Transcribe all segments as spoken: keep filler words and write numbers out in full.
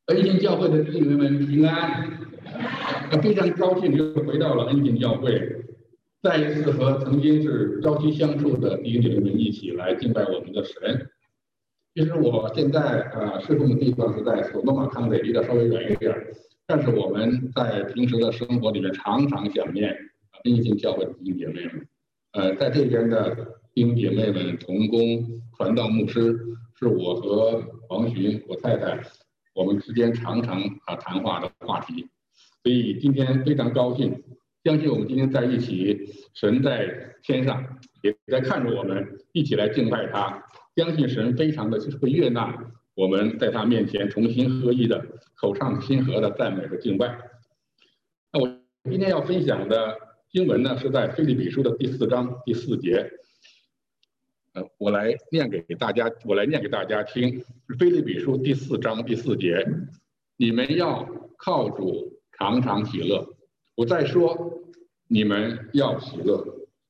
恩信教会的弟兄们平安，非常高兴又回到了恩信教会，再一次和曾经是朝夕相处的弟兄姐妹们一起来敬拜我们的神。其实我现在呃侍奉的地方是在索多玛康北，离得稍微远一点，但是我们在平时的生活里面常常想念恩信教会的弟兄姐妹们。呃，在这边的弟兄姐妹们同工传道牧师是我和王寻我太太我们之间常常啊谈话的话题，所以今天非常高兴，相信我们今天在一起，神在天上也在看着我们，一起来敬拜他。相信神非常的会悦纳我们在他面前同心合一的口唱心和的赞美和敬拜。那我今天要分享的经文呢，是在腓立比书的第四章第四节。呃，我来念给大家，我来念给大家听。腓立比书第四章第四节，你们要靠主常常喜乐。我再说，你们要喜乐。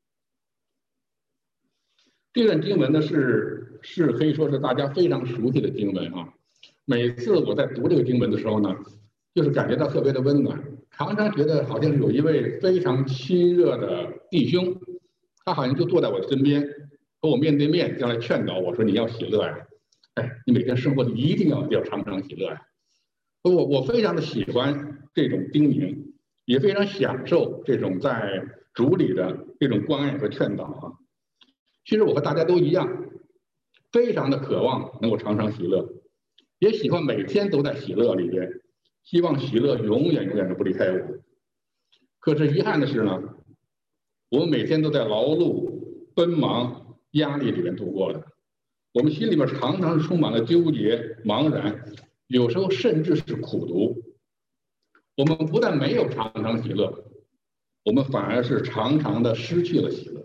这段经文呢是是可以说是大家非常熟悉的经文啊。每次我在读这个经文的时候呢，就是感觉到特别的温暖，常常觉得好像是有一位非常亲热的弟兄，他好像就坐在我身边，和我面对面，将来劝导我说：“你要喜乐呀，哎，你每天生活里一定要要常常喜乐呀。”我我非常的喜欢这种叮咛，也非常享受这种在主里的这种关爱和劝导啊。其实我和大家都一样，非常的渴望能够常常喜乐，也喜欢每天都在喜乐里边，希望喜乐永远永远都不离开我。可是遗憾的是呢，我们每天都在劳碌、奔忙、压力里面度过的，我们心里面常常是充满了纠结、茫然，有时候甚至是苦毒。我们不但没有常常喜乐，我们反而是常常的失去了喜乐。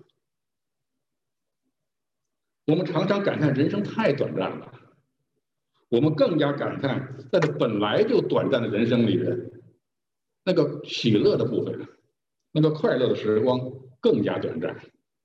我们常常感叹人生太短暂了，我们更加感叹在这本来就短暂的人生里面，那个喜乐的部分，那个快乐的时光更加短暂。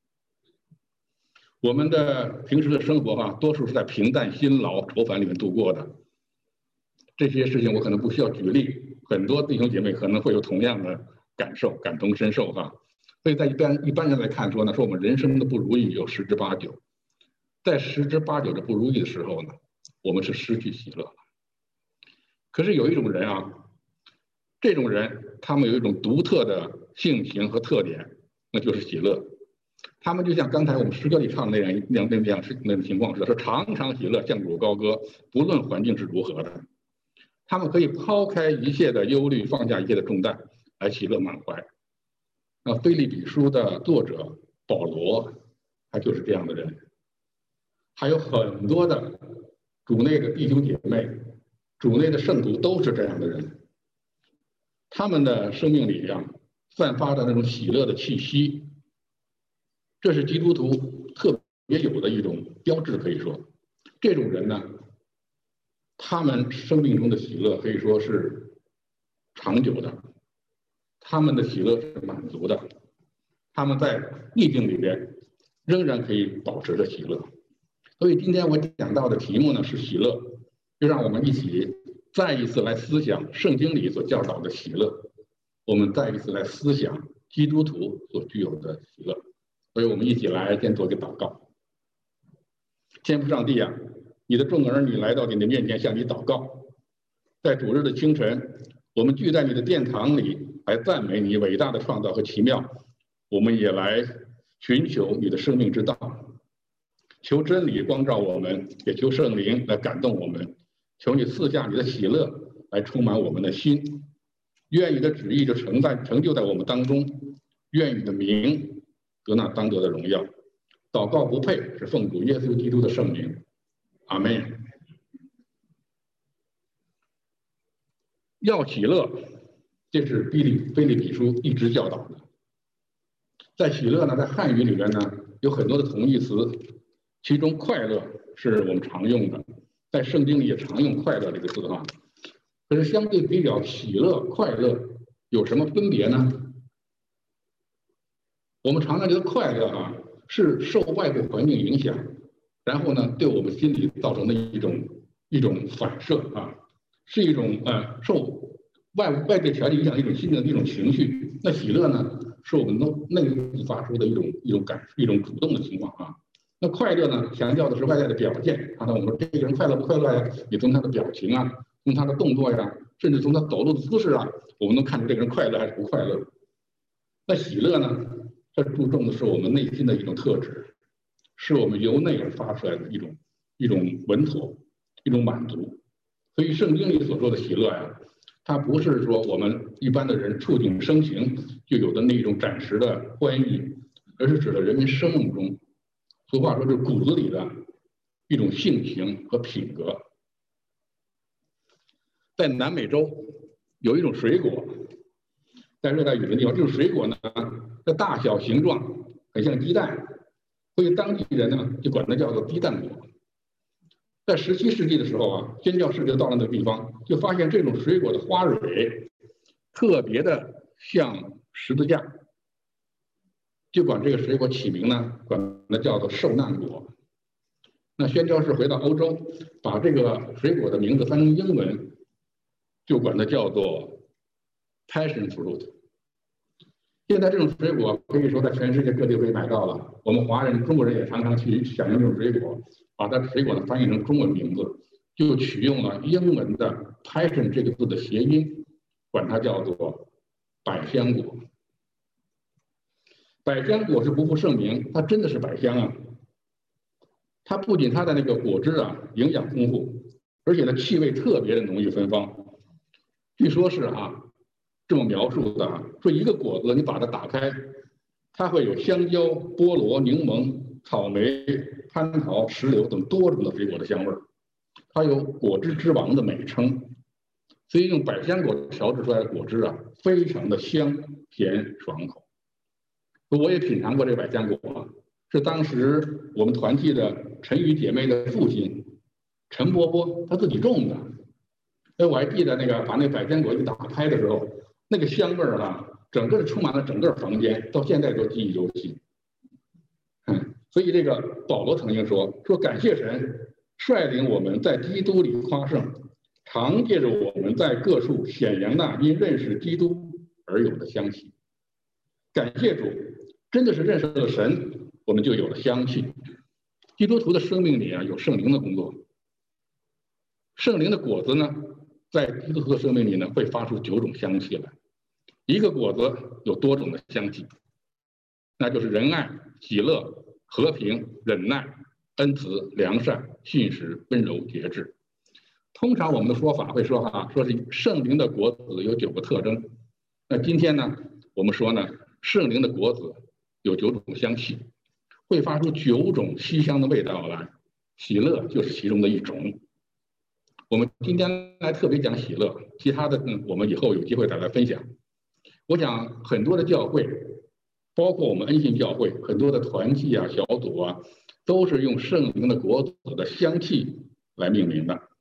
我们的平时的生活啊，多数是在平淡、辛劳、愁烦里面度过的。这些事情我可能不需要举例，很多弟兄姐妹可能会有同样的感受，感同身受哈。所以在一般一般人来看说呢，说我们人生的不如意有十之八九，在十之八九的不如意的时候呢，我们是失去喜乐。可是有一种人啊，这种人他们有一种独特的性情和特点，那就是喜乐。他们就像刚才我们诗歌里唱的那样那样那样那种情况似的，说常常喜乐，向主高歌，不论环境是如何的。他们可以抛开一切的忧虑，放下一切的重担，来喜乐满怀。那腓立比书的作者保罗，他就是这样的人。还有很多的主内的弟兄姐妹，主内的圣徒都是这样的人。他们的生命里啊，散发着那种喜乐的气息，这是基督徒特别有的一种标志，可以说，这种人呢，他们生命中的喜乐可以说是长久的，他们的喜乐是满足的，他们在逆境里边仍然可以保持着喜乐。所以今天我讲到的题目呢是喜乐，就让我们一起再一次来思想圣经里所教导的喜乐，我们再一次来思想基督徒所具有的喜乐。所以我们一起来先做个祷告。天父上帝啊，你的众儿女来到你的面前向你祷告，在主日的清晨，我们聚在你的殿堂里来赞美你伟大的创造和奇妙，我们也来寻求你的生命之道，求真理光照我们，也求圣灵来感动我们，求你赐下你的喜乐来充满我们的心，愿你的旨意就成在成就在我们当中，愿你的名得那当得的荣耀。祷告不配，是奉主耶稣基督的圣名，阿们。要喜乐，这是腓立腓立比书一直教导的。在喜乐呢，在汉语里面呢有很多的同义词，其中快乐是我们常用的，在圣经里也常用快乐这个字哈。可是相对比较，喜乐、快乐有什么分别呢？我们常常觉得快乐啊是受外部环境影响，然后呢对我们心理造成的一种一种反射啊， 是一种呃受外外界条件影响的一种心灵的一种情绪。那喜乐呢，是我们内内部发出的一种一种感一种主动的情况啊。那快乐呢，强调的是外在的表现。刚才我们说这个人快乐不快乐呀？你从他的表情啊，从他的动作呀，甚至从他走路的姿势啊，我们能看出这个人快乐还是不快乐。那喜乐呢，它注重的是我们内心的一种特质，是我们由内而发出来的一种一种稳妥，一种满足。所以圣经里所说的喜乐呀，它不是说我们一般的人触景生情就有的那种暂时的欢愉，而是指的人们生命中，俗话说是骨子里的一种性情和品格。在南美洲有一种水果，在热带雨林地方，这种水果呢，这大小形状很像鸡蛋，所以当地人呢就管它叫做鸡蛋果。在十七世纪的时候啊，宣教士就到了那个地方，就发现这种水果的花蕊特别的像十字架，就管这个水果起名呢，管它叫做受难果。那宣教士回到欧洲，把这个水果的名字翻成英文，就管它叫做 passion fruit。现在这种水果可以说在全世界各地可以买到了，我们华人、中国人也常常去享用这种水果，把它水果呢翻译成中文名字，就取用了英文的 passion 这个字的谐音，管它叫做百香果。百香果是不负盛名，它真的是百香啊！它不仅它的那个果汁啊营养丰富，而且呢气味特别的浓郁芬芳。据说是啊，这么描述的啊，说一个果子你把它打开，它会有香蕉、菠萝、柠檬、草莓、蟠桃、石榴等多种的水果的香味儿，它有果汁之王的美称。所以用百香果调制出来的果汁啊，非常的香甜爽口。我也品尝过这百香果，是当时我们团契的陈宇姐妹的父亲陈伯伯他自己种的。哎，我还记得那个把那百香果一打开的时候，那个香味儿啊，整个充满了整个房间，到现在都记忆犹新。嗯，所以这个保罗曾经说说感谢神率领我们在基督里夸胜，常借着我们在各处显扬那因认识基督而有的香气。感谢主，真的是认识了神，我们就有了香气。基督徒的生命里啊，有圣灵的工作。圣灵的果子呢，在基督徒的生命里呢，会发出九种香气来。一个果子有多种的香气，那就是仁爱、喜乐、和平、忍耐、恩慈、良善、信实、温柔、节制。通常我们的说法会说哈，说是圣灵的果子有九个特征。那今天呢，我们说呢，圣灵的果子有九种香气，会发出九种馨香的味道来，喜乐就是其中的一种。我们今天来特别讲喜乐，其他的嗯，我们以后有机会再来分享。我想很多的教会，包括我们恩信教会，很多的团契啊、小组啊，都是用圣灵的果子的香气来命名的。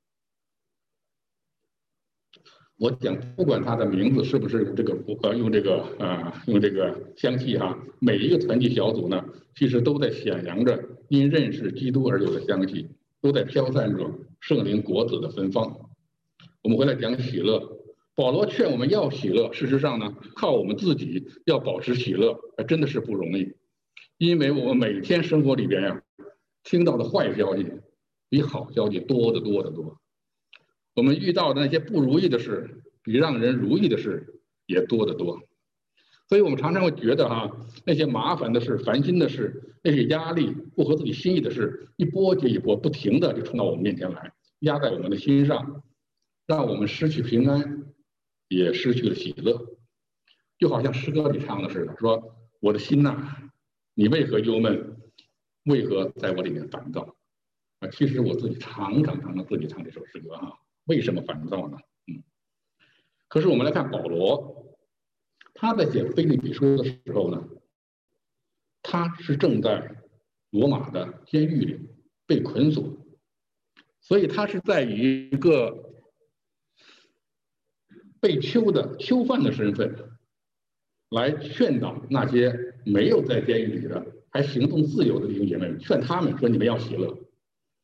我讲，不管它的名字是不是这个呃用这个啊、呃、用这个香气哈，每一个团契小组呢，其实都在显扬着因认识基督而有的香气，都在飘散着圣灵果子的芬芳。我们回来讲喜乐，保罗劝我们要喜乐，事实上呢，靠我们自己要保持喜乐，还真的是不容易，因为我们每天生活里边呀，听到的坏消息比好消息多得多得多。我们遇到的那些不如意的事，比让人如意的事也多得多，所以我们常常会觉得哈，那些麻烦的事、烦心的事、那些压力、不合自己心意的事，一波接一波，不停的就冲到我们面前来，压在我们的心上，让我们失去平安，也失去了喜乐。就好像诗歌里唱的似的，说我的心呐，你为何忧闷？为何在我里面烦躁？啊，其实我自己常常常常自己唱这首诗歌哈。为什么烦躁呢？嗯，可是我们来看保罗，他在写腓立比书的时候呢，他是正在罗马的监狱里被捆锁，所以他是在以一个被囚的囚犯的身份来劝导那些没有在监狱里的还行动自由的弟兄姐妹们，劝他们说你们要喜乐。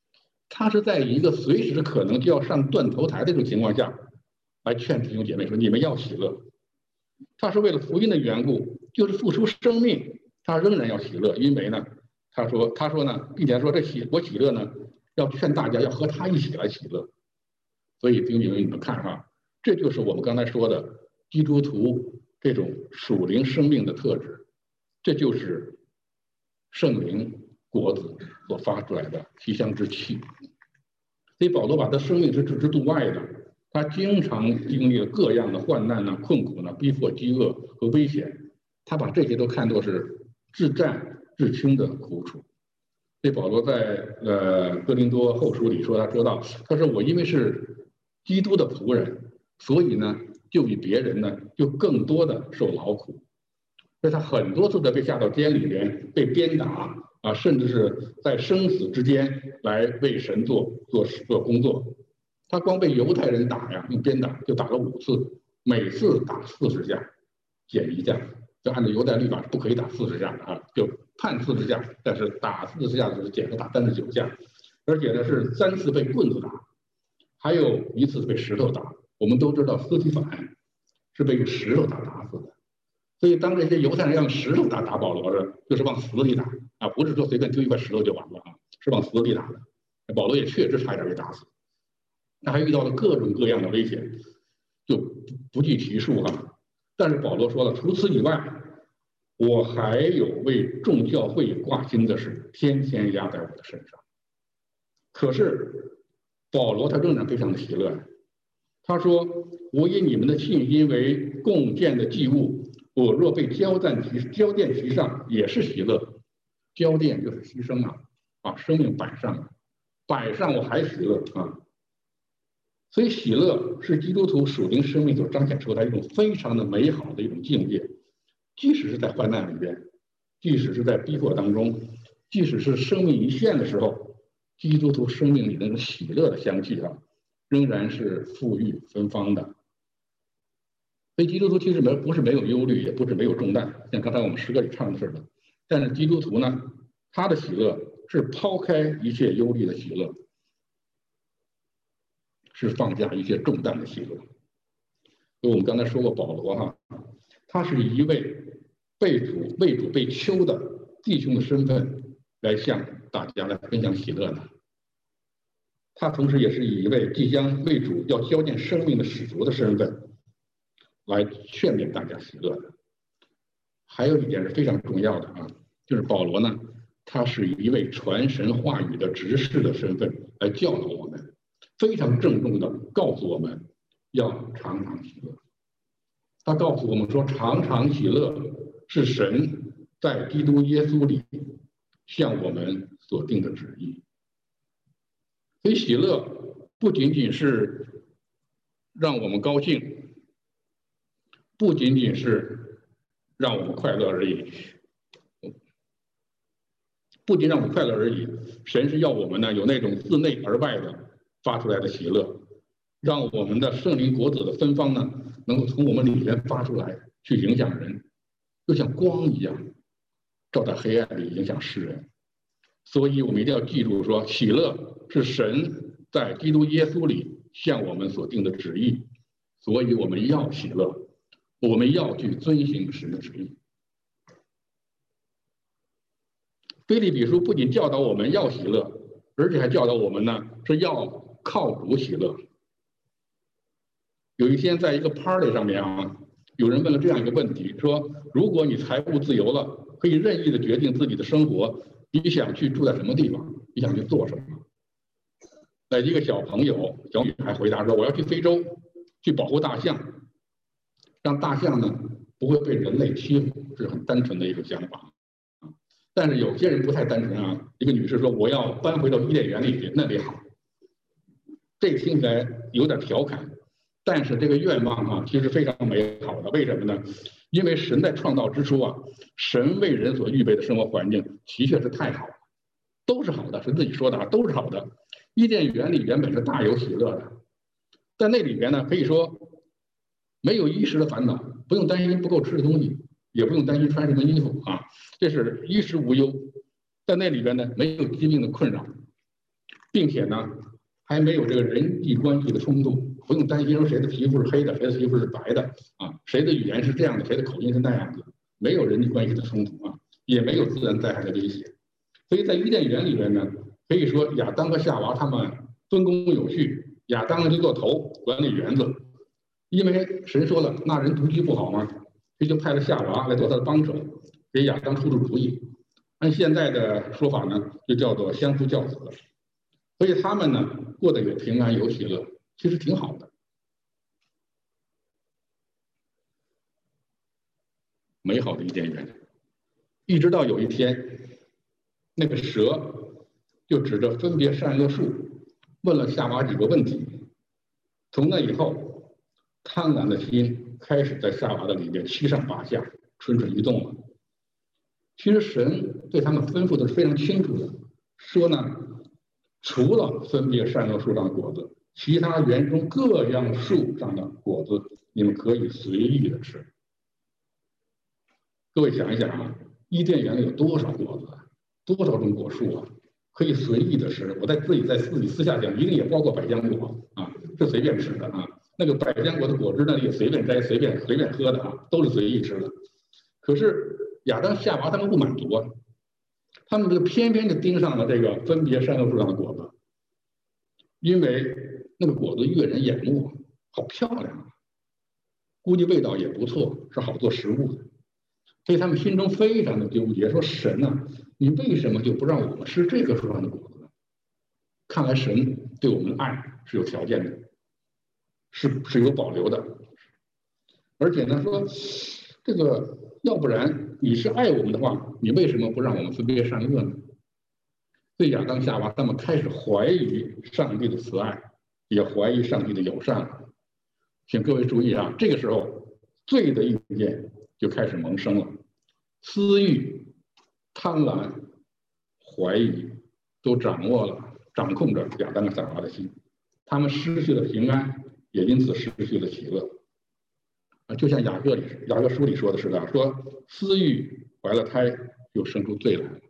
他是在一个随时可能就要上断头台的这种情况下，来劝弟兄姐妹说：“你们要喜乐。”他是为了福音的缘故，就是付出生命，他仍然要喜乐，因为呢，他说他说呢，并且说这喜我喜乐呢，要劝大家要和他一起来喜乐。所以弟兄姐妹，你们看哈，这就是我们刚才说的基督徒这种属灵生命的特质，这就是圣灵果子所发出来的提香之气。所以保罗把他生命是置之度外的，他经常经历了各样的患难呢、困苦呢、逼迫、饥饿和危险，他把这些都看作是至战至轻的苦楚。所以保罗在呃哥林多后书里说，他说到，他说我因为是基督的仆人，所以呢就比别人呢就更多的受劳苦。所以他很多次的被下到监里边，被鞭打啊，甚至是在生死之间来为神做做做工作。他光被犹太人打呀，用鞭打就打了五次，每次打四十下，减一下。就按照犹太律法是不可以打四十下的啊，就判四十下，但是打四十下的时候减了打三十九下，而且呢是三次被棍子打，还有一次被石头打。我们都知道斯提反是被用石头打打死的。所以，当这些犹太人用石头打打保罗的，就是往死里打啊，不是说随便丢一块石头就完了啊，是往死里打的。保罗也确实差一点被打死，他还遇到了各种各样的危险，就不计其数啊。但是保罗说了，除此以外，我还有为众教会挂心的事，天天压在我的身上。可是保罗他仍然非常的喜乐，他说：“我以你们的信心为共建的祭物。”我若被交在其交奠其上，也是喜乐。交奠就是牺牲啊，把生命摆上，摆上我还喜乐啊。所以喜乐是基督徒属灵生命所彰显出来一种非常的美好的一种境界。即使是在患难里边，即使是在逼迫当中，即使是生命一线的时候，基督徒生命里那种喜乐的香气啊，仍然是馥郁芬芳的。所以基督徒其实没不是没有忧虑，也不是没有重担，像刚才我们诗歌里唱的似的。但是基督徒呢，他的喜乐是抛开一切忧虑的喜乐，是放下一切重担的喜乐。所以我们刚才说过保罗哈，他是一位被主为主被囚的弟兄的身份来向大家来分享喜乐的。他同时也是以一位即将为主要交奠生命的使徒的身份来劝勉大家喜乐的。还有一点是非常重要的啊，就是保罗呢，他是以一位传神话语的执事的身份来教导我们，非常郑重的告诉我们要常常喜乐。他告诉我们说，常常喜乐是神在基督耶稣里向我们所定的旨意。所以喜乐不仅仅是让我们高兴，不仅仅是让我们快乐而已，不仅让我们快乐而已，神是要我们呢有那种自内而外的发出来的喜乐，让我们的圣灵果子的芬芳呢能够从我们里面发出来，去影响人，就像光一样照在黑暗里影响世人。所以我们一定要记住说，喜乐是神在基督耶稣里向我们所定的旨意，所以我们要喜乐，我们要去遵行神的旨意。腓立比书不仅教导我们要喜乐，而且还教导我们呢是要靠主喜乐。有一天在一个 party 上面啊，有人问了这样一个问题，说如果你财务自由了，可以任意的决定自己的生活，你想去住在什么地方？你想去做什么？那一个小朋友小女孩回答说，我要去非洲，去保护大象，让大象呢不会被人类欺负，这是很单纯的一个想法。但是有些人不太单纯啊，一个女士说我要搬回到伊甸园里去，那里好。这个听起来有点调侃，但是这个愿望啊其实非常美好的。为什么呢？因为神在创造之初啊，神为人所预备的生活环境的确是太好了，都是好的，神自己说的啊，都是好的。伊甸园里原本是大有喜乐的，在那里边呢可以说没有衣食的烦恼，不用担心不够吃的东西，也不用担心穿什么衣服啊，这是衣食无忧。在那里边呢没有疾病的困扰， 并且呢还没有这个人际关系的冲突，不用担心说谁的皮肤是黑的，谁的皮肤是白的啊，谁的语言是这样的，谁的口音是那样的，没有人际关系的冲突啊，也没有自然灾害的威胁。所以在伊甸园里边呢，可以说亚当和夏娃他们分工有序，亚当就做头管理园子，因为神说了那人独居不好吗？这就派了夏娃来做他的帮手，给亚当出出主意。按现在的说法呢，就叫做相夫教子。所以他们呢过得有平安有喜乐，其实挺好的。美好的伊甸园，一直到有一天，那个蛇就指着分别善恶树问了夏娃几个问题。从那以后，贪婪的心开始在夏娃的里面七上八下，蠢蠢欲动了。其实神对他们吩咐的是非常清楚的，说呢，除了分别善恶树上的果子，其他园中各样树上的果子，你们可以随意的吃。各位想一想啊，伊甸园里有多少果子啊，多少种果树啊，可以随意的吃。我在自己在自己私下讲，一定也包括百香果啊，是随便吃的啊。那个百香果的果汁那里也随便摘、随便随便喝的啊，都是随意吃的。可是亚当夏娃他们不满足啊，他们这个偏偏就盯上了这个分别善恶树上的果子，因为那个果子悦人眼目，好漂亮啊，估计味道也不错，是好做食物的。所以他们心中非常的纠结，说神啊，你为什么就不让我们吃这个树上的果子呢？看来神对我们的爱是有条件的，是是有保留的。而且呢说这个要不然你是爱我们的话，你为什么不让我们分别善恶呢？所以亚当夏娃他们开始怀疑上帝的慈爱，也怀疑上帝的友善了。请各位注意啊，这个时候罪的意念就开始萌生了，私欲、贪婪、怀疑都掌握了、掌控着亚当和夏娃的心，他们失去了平安，也因此失去了喜乐。啊，就像雅各里雅各书里说的似的，说私欲怀了胎，就生出罪来了。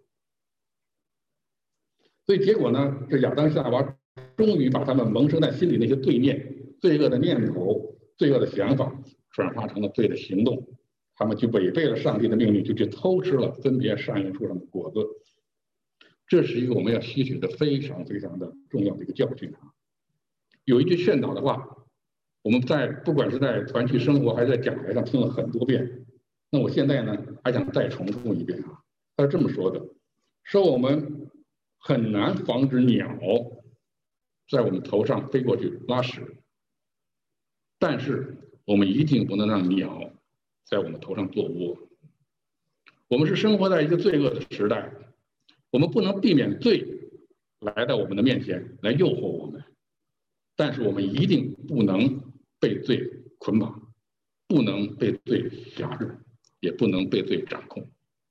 所以结果呢，这亚当夏娃终于把他们萌生在心里那些罪念、罪恶的念头、罪恶的想法转化成了罪的行动。他们就违背了上帝的命令，就去偷吃了分别善恶树上的果子。这是一个我们要吸取的非常非常的重要的一个教训啊！有一句劝导的话，我们在不管是在团契生活还是在讲台上听了很多遍，那我现在呢还想再重复一遍啊。他是这么说的：说我们很难防止鸟在我们头上飞过去拉屎，但是我们一定不能让鸟在我们头上做窝。我们是生活在一个罪恶的时代，我们不能避免罪来到我们的面前来诱惑我们，但是我们一定不能被罪捆绑，不能被罪辖制，也不能被罪掌控。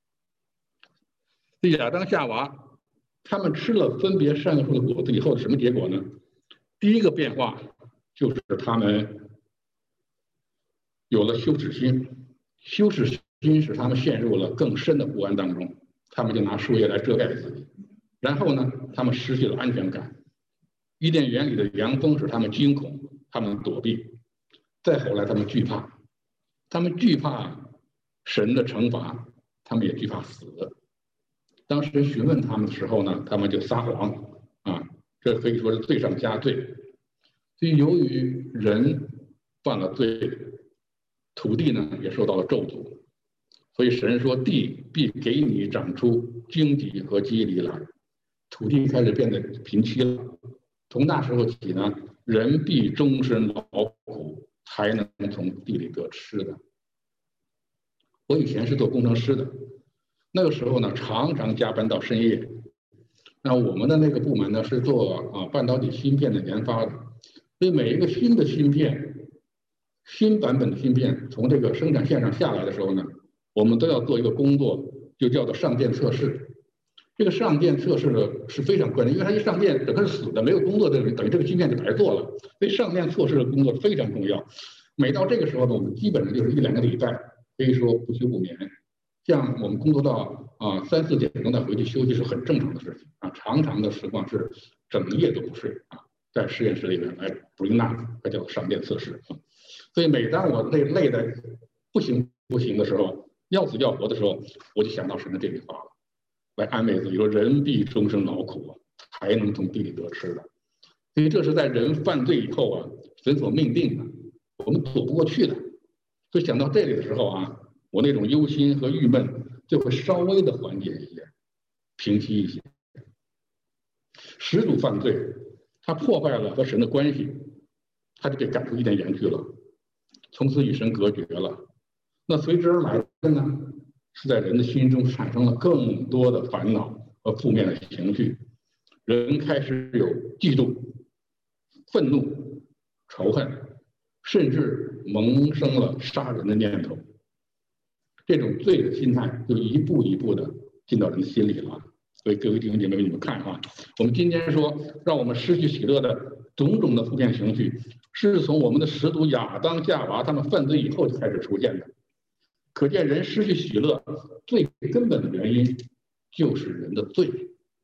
这亚当夏娃他们吃了分别善恶树的果子以后，什么结果呢？第一个变化就是他们有了羞耻心，羞耻心使他们陷入了更深的不安当中，他们就拿树叶来遮盖自己。然后呢，他们失去了安全感，伊甸园里的凉风使他们惊恐，他们躲避。再后来，他们惧怕，他们惧怕神的惩罚，他们也惧怕死。当时询问他们的时候呢，他们就撒谎啊，这可以说是罪上加罪。所以，由于人犯了罪，土地呢也受到了咒诅，所以神说地必给你长出荆棘和蒺藜来，土地开始变得贫瘠了。从那时候起呢，人必终身劳苦，才能从地里得吃的。我以前是做工程师的，那个时候呢，常常加班到深夜。那我们的那个部门呢是做啊半导体芯片的研发的，所以每一个新的芯片、新版本的芯片从这个生产线上下来的时候呢，我们都要做一个工作，就叫做上电测试。这个上电测试呢是非常关键，因为它一上电整个是死的，没有工作的等于这个芯片就白做了。所以上电测试的工作非常重要。每到这个时候呢，我们基本上就是一两个礼拜可以说不休不眠。像我们工作到啊三四点钟再回去休息是很正常的事情啊，常常的时光是整夜都不睡啊，在实验室里面来 bring up， 这叫闪电测试啊。所以每当我累累的不行不行的时候，要死要活的时候，我就想到神的这句话了，来安慰自己说：人必终生劳苦，才能从地里得吃的。所以这是在人犯罪以后啊，神所命定的，我们躲不过去的。所以想到这里的时候啊，我那种忧心和郁闷就会稍微的缓解一些，平息一些。始祖犯罪，他破坏了和神的关系，他就被赶出伊甸园去了，从此与神隔绝了。那随之而来的呢，是在人的心中产生了更多的烦恼和负面的情绪，人开始有嫉妒、愤怒、仇恨，甚至萌生了杀人的念头。这种罪的心态就一步一步的进到人的心里了。所以各位弟兄姐妹们，你们看哈，我们今天说让我们失去喜乐的种种的负面情绪，是从我们的始祖亚当夏娃他们犯罪以后就开始出现的。可见人失去喜乐最根本的原因就是人的罪。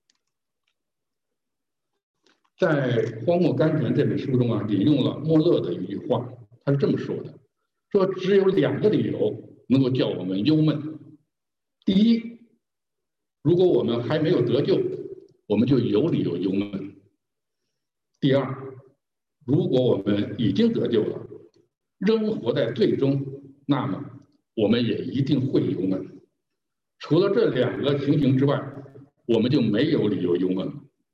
在《荒漠甘泉》这本书中啊，引用了莫勒的一句话，他是这么说的：说只有两个理由能够叫我们忧闷。第一，如果我们还没有得救，我们就有理由忧闷。第二，如果我们已经得救了，仍活在罪中，那么我们也一定会忧闷。除了这两个情形之外，我们就没有理由忧闷了。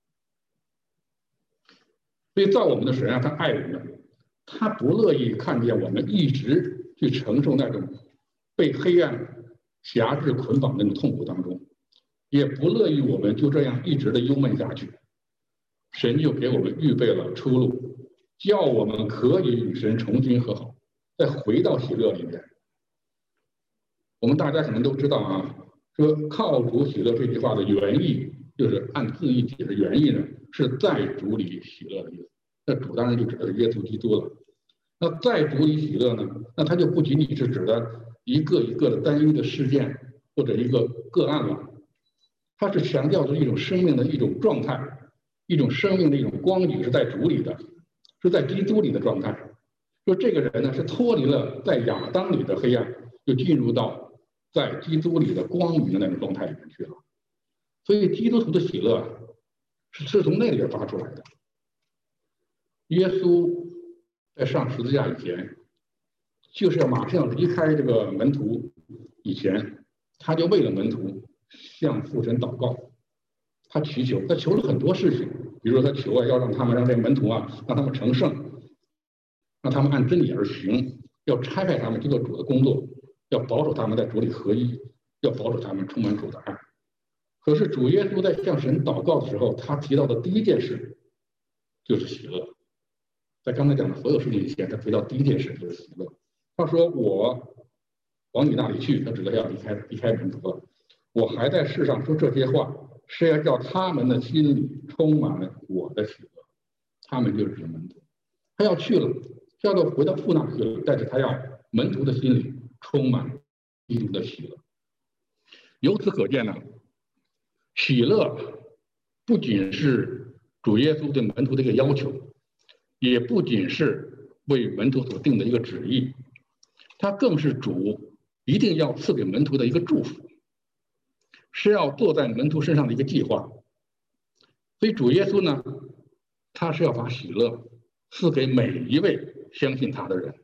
所以造我们的神啊，他爱我们，他不乐意看见我们一直去承受那种被黑暗辖制捆绑的那种痛苦当中，也不乐意我们就这样一直的忧闷下去。神就给我们预备了出路，叫我们可以与神重新和好，再回到喜乐里面。我们大家可能都知道啊，说靠主喜乐这句话的原意，就是按字义解的原意呢，是在主里喜乐的意思。那主当然就指的是耶稣基督了。那在主里喜乐呢，那它就不仅仅是指的一个一个的单一的事件或者一个个案了，它是强调着一种生命的一种状态，一种生命的一种光景是在主里的，是在基督里的状态。说这个人呢是脱离了在亚当里的黑暗，就进入到在基督里的光明的那种状态里面去了。所以基督徒的喜乐是是从那里边发出来的。耶稣在上十字架以前，就是要马上离开这个门徒以前，他就为了门徒向父神祷告，他祈求，他求了很多事情，比如说他求啊，要让他们让这门徒啊，让他们成圣，让他们按真理而行，要差派他们去做主的工作，要保守他们在主里合一，要保守他们充满主的爱。可是主耶稣在向神祷告的时候，他提到的第一件事就是喜乐。在刚才讲的所有事情以前，他提到第一件事就是喜乐。他说：“我往你那里去，他指的要离开离开门徒了。我还在世上说这些话，是要叫他们的心里充满我的喜乐。他们就是指门徒，他要去了，要到回到父那去了，但是他要门徒的心里充满基督的喜乐。由此可见呢，喜乐不仅是主耶稣对门徒的一个要求，也不仅是为门徒所定的一个旨意，它更是主一定要赐给门徒的一个祝福，是要做在门徒身上的一个计划。所以主耶稣呢，他是要把喜乐赐给每一位相信他的人。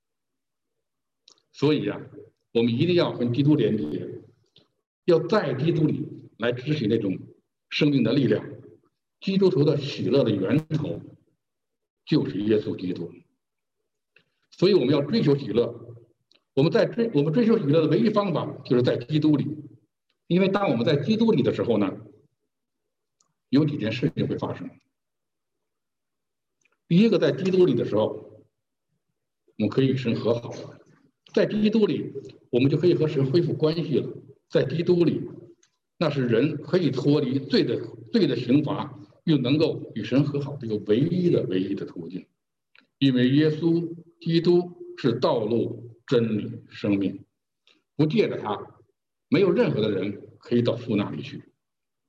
所以啊，我们一定要跟基督连结，要在基督里来支取那种生命的力量。基督徒的喜乐的源头就是耶稣基督，所以我们要追求喜乐。我们在追我们追求喜乐的唯一方法，就是在基督里。因为当我们在基督里的时候呢，有几件事情会发生。第一个，在基督里的时候，我们可以与神和好了。在基督里，我们就可以和神恢复关系了。在基督里，那是人可以脱离罪的罪的刑罚，又能够与神和好的一个唯一的唯一的途径。因为耶稣基督是道路、真理、生命，不借着他，没有任何的人可以到父那里去。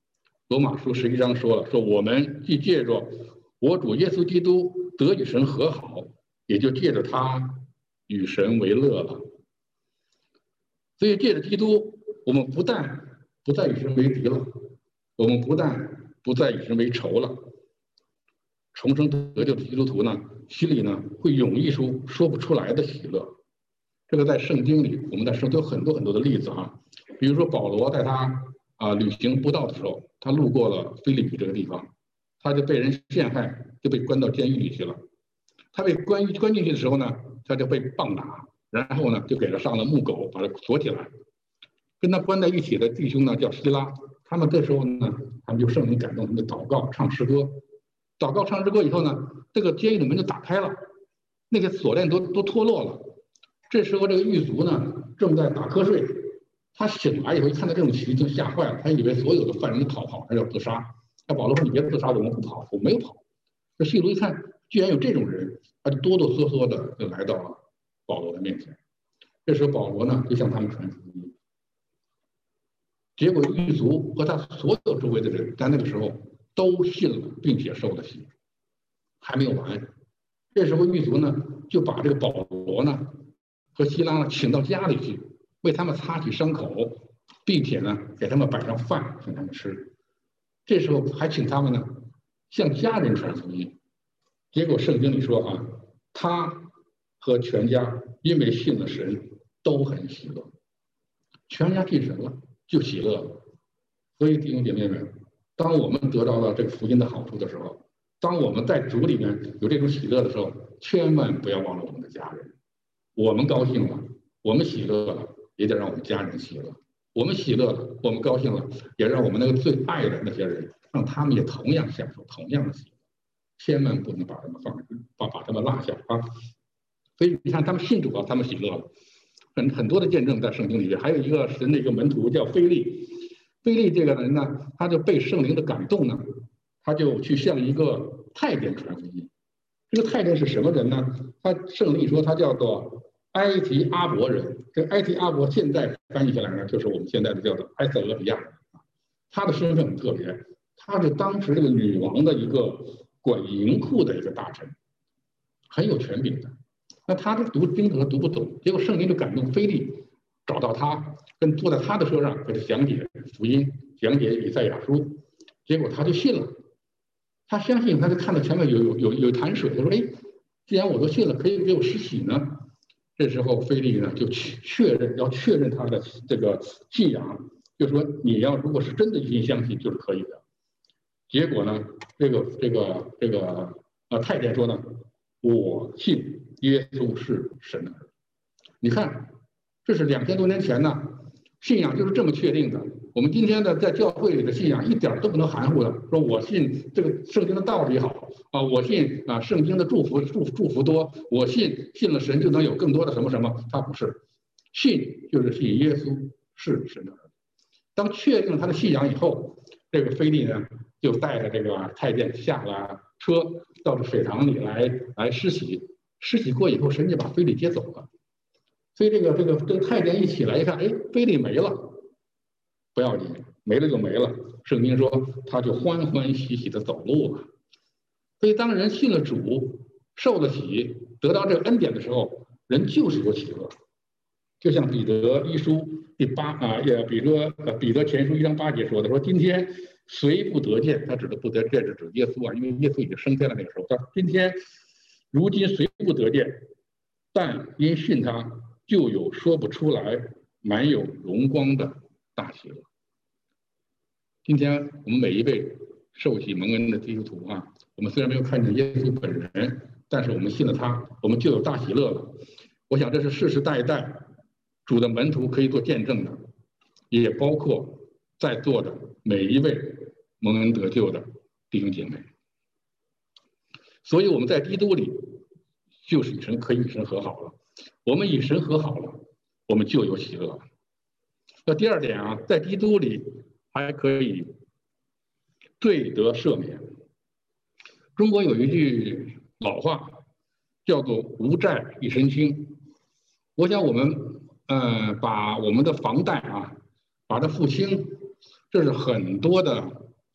罗马书十一章说了，说我们既借着我主耶稣基督得与神和好，也就借着他与神为乐了。所以借着基督，我们不但不再与神为敌了，我们不但不再与神为仇了。重生得救的基督徒呢，心里呢会涌溢出说不出来的喜乐。这个在圣经里，我们在圣经有很多很多的例子啊。比如说保罗在他啊旅行布道的时候，他路过了腓立比这个地方，他就被人陷害，就被关到监狱里去了。他被关关进去的时候呢，他就被棒打，然后呢就给他上了木狗，把他锁起来。跟他关在一起的弟兄呢叫希拉，他们这时候呢，他们就圣灵感动，他们祷告唱诗歌。祷告唱诗歌以后呢，这个监狱的门就打开了，那些锁链都都脱落了。这时候这个狱卒呢正在打瞌睡，他醒来以后一看到这种情形吓坏了，他以为所有的犯人都逃跑，他要自杀。那保罗说：“你别自杀，我们不跑，我没有跑。”这狱卒一看，居然有这种人，他就哆哆嗦嗦的就来到了保罗的面前。这时候保罗呢就向他们传福音，结果狱卒和他所有周围的人在那个时候都信了，并且受了洗。还没有完，这时候狱卒呢就把这个保罗呢和希拉呢请到家里去，为他们擦洗伤口，并且呢给他们摆上饭请他们吃。这时候还请他们呢向家人传福音。结果圣经里说啊，他和全家因为信了神都很喜乐，全家信神了就喜乐了。所以弟兄姐妹们，当我们得到了这个福音的好处的时候，当我们在主里面有这种喜乐的时候，千万不要忘了我们的家人。我们高兴了，我们喜乐了，也得让我们家人喜乐。我们喜乐了，我们高兴了，也让我们那个最爱的那些人，让他们也同样享受同样的喜乐。千万不能把他们放把把他们落下啊！所以你看，他们信主了，他们喜乐了。很很多的见证在圣经里面，还有一个神的一个门徒叫腓利。腓利这个人呢，他就被圣灵的感动呢，他就去向一个太监传福音。这个太监是什么人呢？他圣经里说他叫做埃提阿伯人。这个埃提阿伯现在翻译下来呢，就是我们现在的叫做埃塞俄比亚人。他的身份很特别，他是当时这个女王的一个管银库的一个大臣，很有权柄的。那他这读经可能读不懂，结果圣灵就感动腓利，找到他，跟坐在他的车上给他讲解福音，讲解以赛亚书，结果他就信了。他相信，他就看到前面有有有有潭水，他说：“哎，既然我都信了，可以给我施洗呢。”这时候腓利呢就确认要确认他的这个信仰，就说你要如果是真的一心相信，就是可以的。结果呢，这个这个这个呃太监说呢，我信耶稣是神的儿子。你看，这是两千多年前呢，信仰就是这么确定的。我们今天的在教会里的信仰一点都不能含糊的，说我信这个圣经的道理好啊，我信啊圣经的祝福祝祝福多，我信信了神就能有更多的什么什么，他不是，信就是信耶稣是神的儿子。当确定了他的信仰以后，这个腓利呢就带着这个太监下了车，到这水塘里来来施洗，施洗过以后，神就把腓利接走了。所以这个这个这个太监一起来一看，哎，腓利没了，不要紧，没了就没了。圣经说他就欢欢喜喜的走路了。所以当人信了主，受了洗，得到这个恩典的时候，人就是有喜乐。就像彼得一书第八啊，也彼得呃彼得前书一章八节说的，说今天虽不得见，他指的不得见是指耶稣啊，因为耶稣已经升天了那个时候。他今天如今虽不得见，但因信他，就有说不出来满有荣光的大喜乐。今天我们每一位受洗蒙恩的基督徒啊，我们虽然没有看见耶稣本人，但是我们信了他，我们就有大喜乐了。我想这是世世代代主的门徒可以做见证的，也包括在座的每一位蒙恩得救的弟兄姐妹。所以我们在基督里就是与神可以与神和好了，我们与神和好了，我们就有喜乐了。那第二点啊，在基督里还可以罪得赦免。中国有一句老话叫做无债一身轻。我想我们呃把我们的房贷啊把它付清，这是很多的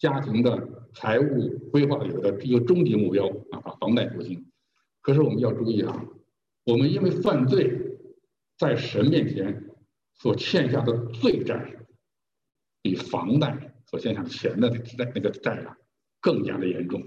家庭的财务规划里的一个终极目标啊，把房贷付清。可是我们要注意啊，我们因为犯罪，在神面前所欠下的罪债，比房贷所欠下钱的那个债啊更加的严重。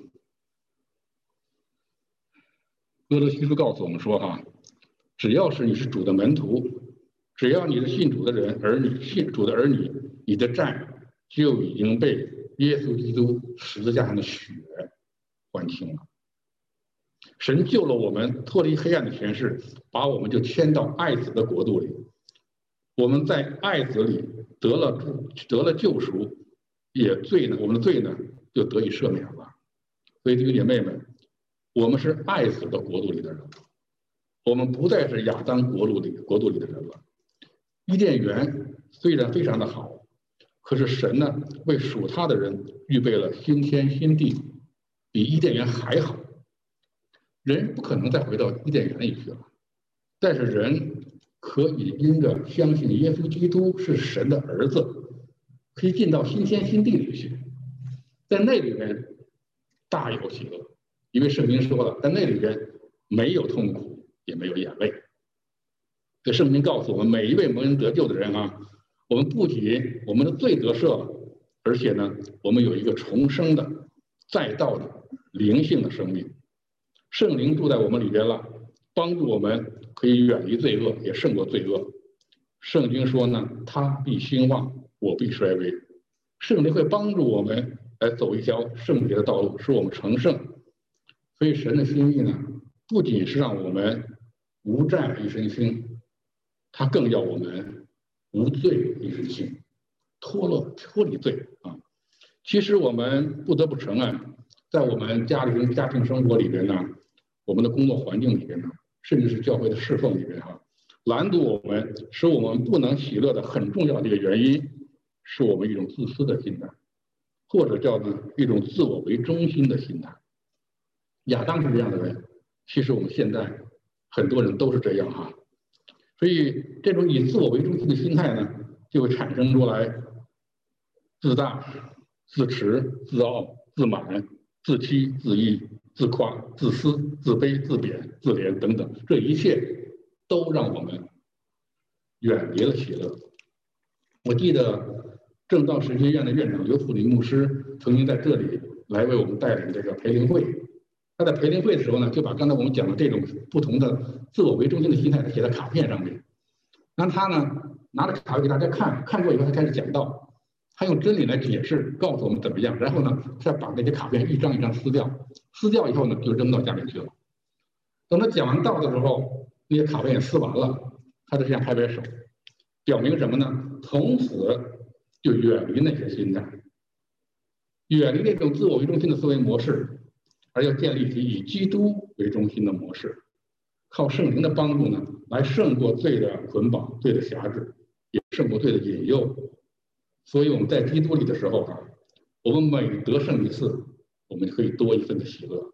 哥罗西书告诉我们说哈、啊，只要是你是主的门徒，只要你是信主的人，儿女信主的儿女，你的债就已经被耶稣基督十字架上的血还清了。神救了我们，脱离黑暗的权势，把我们就迁到爱子的国度里。我们在爱子里得了得了救赎，也罪呢，我们的罪呢就得以赦免了。所以弟兄姐妹们，我们是爱子的国度里的人，我们不再是亚当国度里国度里的人了。伊甸园虽然非常的好，可是神呢为属他的人预备了新天新地，比伊甸园还好。人不可能再回到伊甸园里去了，但是人可以因着相信耶稣基督是神的儿子，可以进到新天新地里去，在那里面大有喜乐，因为圣经说了，在那里边没有痛苦，也没有眼泪。这圣经告诉我们，每一位蒙恩得救的人啊，我们不仅我们的罪得赦了，而且呢，我们有一个重生的、再造的灵性的生命。圣灵住在我们里边了，帮助我们可以远离罪恶，也胜过罪恶。圣经说呢，他必兴旺，我必衰微。圣灵会帮助我们来走一条圣洁的道路，使我们成圣。所以神的心意呢，不仅是让我们无债一身轻，他更要我们无罪一身轻，脱落脱离罪啊。其实我们不得不承认，在我们家庭家庭生活里边呢，我们的工作环境里边呢，甚至是教会的侍奉里边哈、啊，拦阻我们，使我们不能喜乐的很重要的一个原因，是我们一种自私的心态，或者叫呢一种自我为中心的心态。亚当是这样的人，其实我们现在很多人都是这样哈、啊，所以这种以自我为中心的心态呢，就会产生出来自大、自持、自傲、自满、自欺、自义、自夸、自私、自卑、自贬、自怜等等，这一切都让我们远离了喜乐。我记得正道神学院的院长刘福林牧师曾经在这里来为我们带领这个培灵会。他在培灵会的时候呢，就把刚才我们讲的这种不同的自我为中心的心态写在卡片上面。那他呢拿着卡片给大家看，看过以后他开始讲道，他用真理来解释，告诉我们怎么样，然后呢再把那些卡片一张一张撕掉，撕掉以后呢就扔到家里去了。等他讲完道的时候，那些卡片也撕完了，他就这样拍拍手，表明什么呢？从此就远离那些心态，远离那种自我为中心的思维模式，而要建立起以基督为中心的模式，靠圣灵的帮助呢，来胜过罪的捆绑、罪的辖制，也胜过罪的引诱。所以我们在基督里的时候啊，我们每得胜一次，我们可以多一份的喜乐。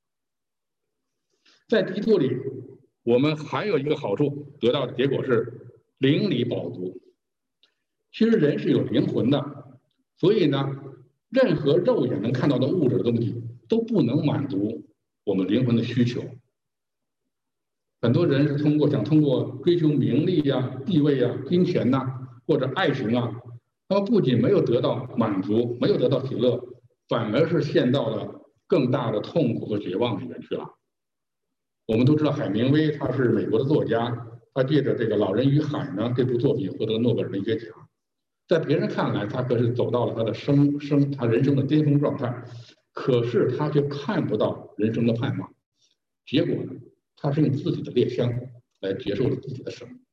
在基督里，我们还有一个好处，得到的结果是灵里饱足。其实人是有灵魂的，所以呢，任何肉眼能看到的物质的东西都不能满足我们灵魂的需求。很多人是通过想通过追求名利呀、啊、地位呀、啊、金钱呐、啊，或者爱情啊，他们不仅没有得到满足，没有得到喜乐，反而是陷到了更大的痛苦和绝望里面去了。我们都知道海明威他是美国的作家，他借着这个《老人与海》呢这部作品获得诺贝尔文学奖。在别人看来，他可是走到了他的生生他人生的巅峰状态，可是他却看不到人生的盼望。结果呢，他是用自己的猎枪来结束了自己的生命。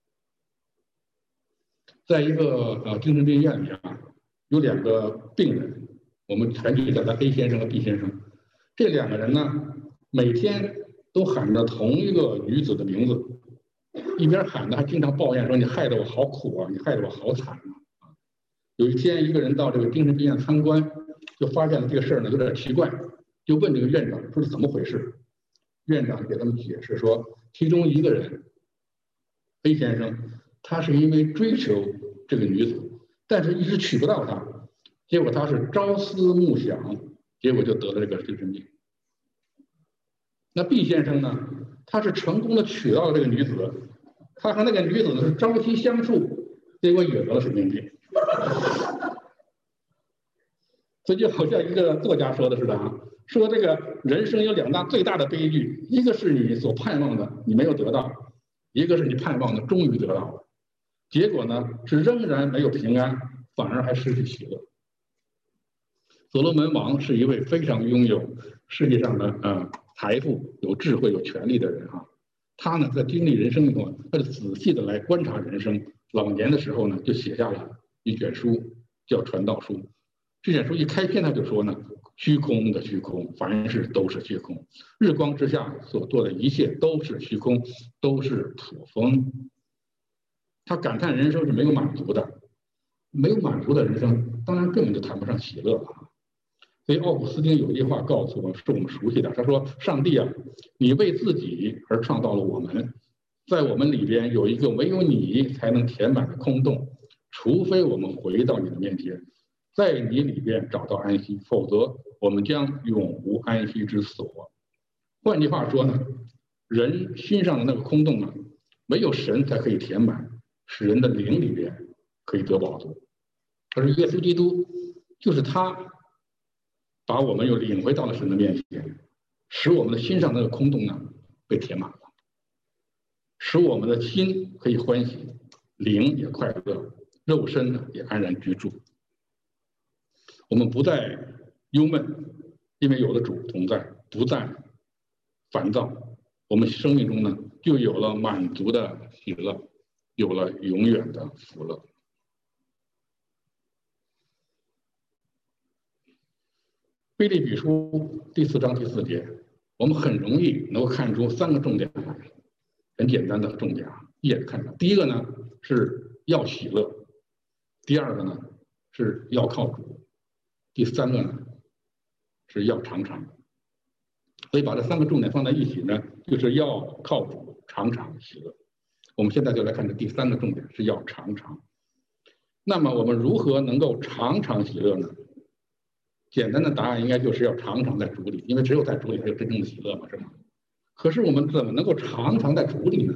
在一个呃精神病院里啊，有两个病人，我们全体叫他 A 先生和 B 先生。这两个人呢，每天都喊着同一个女子的名字，一边喊的还经常抱怨说：“你害得我好苦啊，你害得我好惨啊！”有一天，一个人到这个精神病院参观，就发现了这个事儿呢有点奇怪，就问这个院长说是怎么回事。院长给他们解释说，其中一个人 A 先生，他是因为追求这个女子，但是一直娶不到她， 结果他是朝思暮想，结果就得了这个精神病。那 B 先生呢，他是成功的娶到了这个女子，他和那个女子呢是朝夕相处，结果也得了神经病。这就好像一个作家说的似的啊，说这个人生有两大最大的悲剧，一个是你所盼望的你没有得到，一个是你盼望的终于得到了，结果呢是仍然没有平安，反而还失去喜乐。所罗门王是一位非常拥有世界上的呃财富、有智慧、有权力的人啊。他呢在经历人生中，他就仔细的来观察人生。老年的时候呢，就写下了一卷书，叫《传道书》。这卷书一开篇他就说呢，虚空的虚空，凡事都是虚空，日光之下所做的一切都是虚空，都是土风。他感叹人生是没有满足的，没有满足的人生，当然根本就谈不上喜乐了。所以奥古斯丁有一句话告诉我们，是我们熟悉的，他说：“上帝啊，你为自己而创造了我们，在我们里边有一个唯有你才能填满的空洞，除非我们回到你的面前，在你里边找到安息，否则我们将永无安息之所。”换句话说呢，人心上的那个空洞呢，唯有神才可以填满，使人的灵里边可以得饱足。而耶稣基督就是他把我们又领回到了神的面前，使我们的心上那个空洞呢被填满了，使我们的心可以欢喜，灵也快乐，肉身呢也安然居住。我们不再忧闷，因为有了主同在；不再烦躁，我们生命中呢就有了满足的喜乐，有了永远的福乐。腓立比书第四章第四节，我们很容易能够看出三个重点来，很简单的重点啊，一眼看到。第一个呢是要喜乐，第二个呢是要靠主，第三个呢是要常常。所以把这三个重点放在一起呢，就是要靠主，常常喜乐。我们现在就来看这第三个重点，是要常常。那么我们如何能够常常喜乐呢？简单的答案应该就是要常常在主里，因为只有在主里才有真正的喜乐嘛，是吗？可是我们怎么能够常常在主里呢？